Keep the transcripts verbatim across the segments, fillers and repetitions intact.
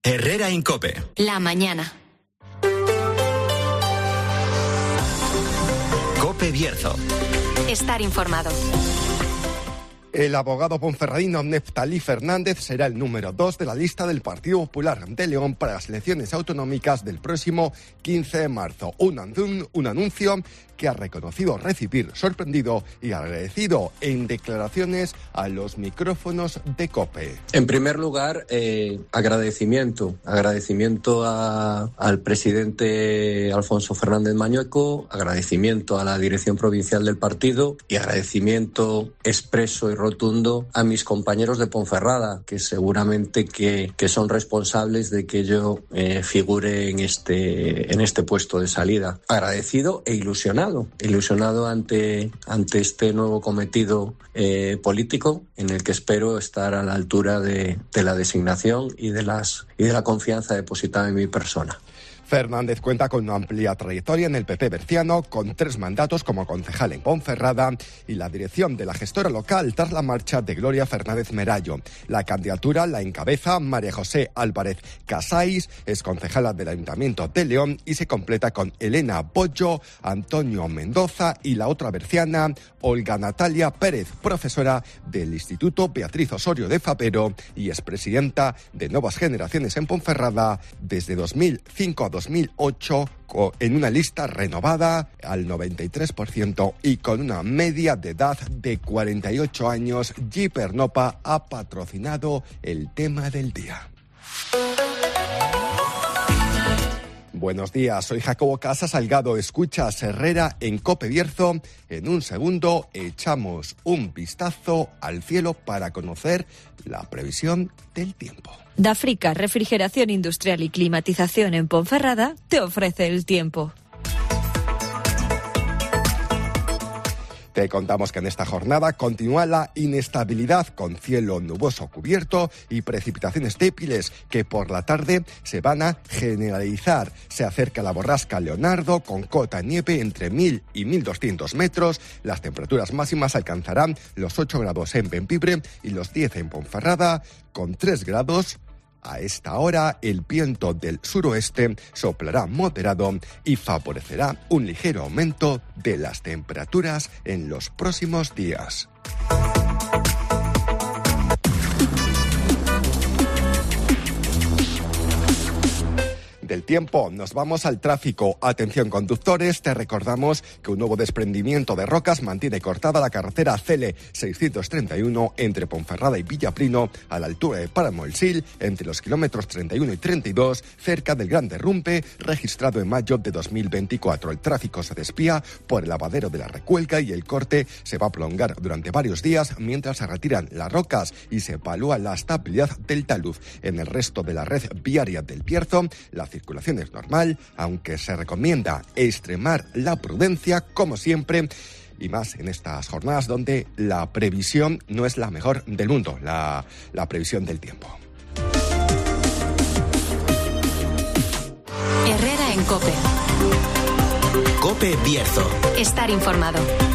Herrera en COPE. La mañana. COPE Bierzo. Estar informado. El abogado ponferradino Neftalí Fernández será el número dos de la lista del Partido Popular de León para las elecciones autonómicas del próximo quince de marzo. Un, anun- un anuncio que ha reconocido recibir sorprendido y agradecido en declaraciones a los micrófonos de COPE. En primer lugar, eh, agradecimiento. Agradecimiento a, al presidente Alfonso Fernández Mañueco, agradecimiento a la dirección provincial del partido y agradecimiento expreso y rotundo a mis compañeros de Ponferrada, que seguramente que, que son responsables de que yo eh, figure en este, en este puesto de salida. Agradecido e ilusionado. Ilusionado ante, ante este nuevo cometido eh, político en el que espero estar a la altura de, de la designación y de, las, y de la confianza depositada en mi persona. Fernández cuenta con una amplia trayectoria en el P P berciano, con tres mandatos como concejal en Ponferrada y la dirección de la gestora local tras la marcha de Gloria Fernández Merayo. La candidatura la encabeza María José Álvarez Casais, es concejala del Ayuntamiento de León, y se completa con Elena Bollo, Antonio Mendoza y la otra berciana, Olga Natalia Pérez, profesora del Instituto Beatriz Osorio de Fabero y expresidenta de Nuevas Generaciones en Ponferrada desde dos mil cinco a dos mil ocho, en una lista renovada al noventa y tres por ciento y con una media de edad de cuarenta y ocho años. Gipernopa ha patrocinado el tema del día. Buenos días, soy Jacobo Casa Salgado. Escuchas Herrera en COPE Bierzo. En un segundo echamos un vistazo al cielo para conocer la previsión del tiempo. Dafrica, refrigeración industrial y climatización en Ponferrada, te ofrece el tiempo. Te contamos que en esta jornada continúa la inestabilidad con cielo nuboso cubierto y precipitaciones débiles que por la tarde se van a generalizar. Se acerca la borrasca Leonardo con cota nieve entre mil y mil doscientos metros. Las temperaturas máximas alcanzarán los ocho grados en Bembibre y los diez en Ponferrada, con tres grados. A esta hora, el viento del suroeste soplará moderado y favorecerá un ligero aumento de las temperaturas en los próximos días. Del tiempo, nos vamos al tráfico. Atención conductores, te recordamos que un nuevo desprendimiento de rocas mantiene cortada la carretera C L seiscientos treinta y uno entre Ponferrada y Villaprino a la altura de Páramo El Sil, entre los kilómetros treinta y uno y treinta y dos, cerca del gran derrumbe registrado en mayo de dos mil veinticuatro. El tráfico se desvía por el lavadero de la Recuelga y el corte se va a prolongar durante varios días mientras se retiran las rocas y se evalúa la estabilidad del talud. En el resto de la red viaria del Bierzo, la circulación es normal, aunque se recomienda extremar la prudencia, como siempre, y más en estas jornadas donde la previsión no es la mejor del mundo, la, la previsión del tiempo. Herrera en COPE. COPE Bierzo. Estar informado.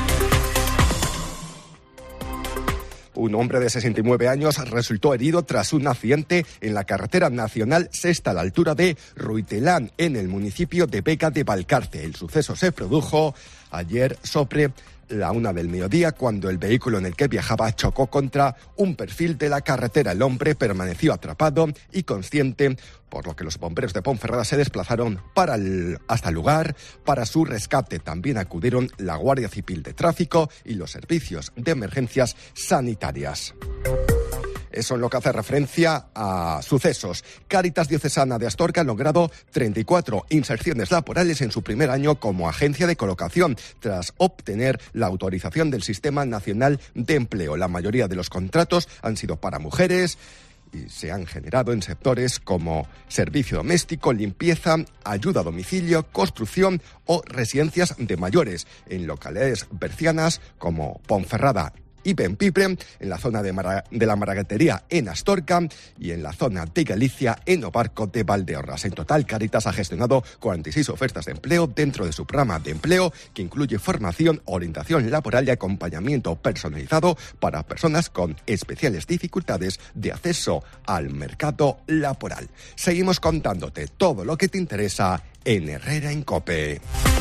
Un hombre de sesenta y nueve años resultó herido tras un accidente en la carretera nacional sexta a la altura de Ruitelán, en el municipio de Vega de Valcarce. El suceso se produjo ayer sobre la una del mediodía, cuando el vehículo en el que viajaba chocó contra un perfil de la carretera. El hombre permaneció atrapado y consciente, por lo que los bomberos de Ponferrada se desplazaron para el, hasta el lugar para su rescate. También acudieron la Guardia Civil de Tráfico y los servicios de emergencias sanitarias. Eso en lo que hace referencia a sucesos. Cáritas Diocesana de Astorga ha logrado treinta y cuatro inserciones laborales en su primer año como agencia de colocación, tras obtener la autorización del Sistema Nacional de Empleo. La mayoría de los contratos han sido para mujeres y se han generado en sectores como servicio doméstico, limpieza, ayuda a domicilio, construcción o residencias de mayores, en localidades bercianas como Ponferrada y Bempipre, en la zona de, Mara, de la Maragatería en Astorga y en la zona de Galicia en Obarco de Valdeorras. En total, Cáritas ha gestionado cuarenta y seis ofertas de empleo dentro de su programa de empleo, que incluye formación, orientación laboral y acompañamiento personalizado para personas con especiales dificultades de acceso al mercado laboral. Seguimos contándote todo lo que te interesa en Herrera en COPE.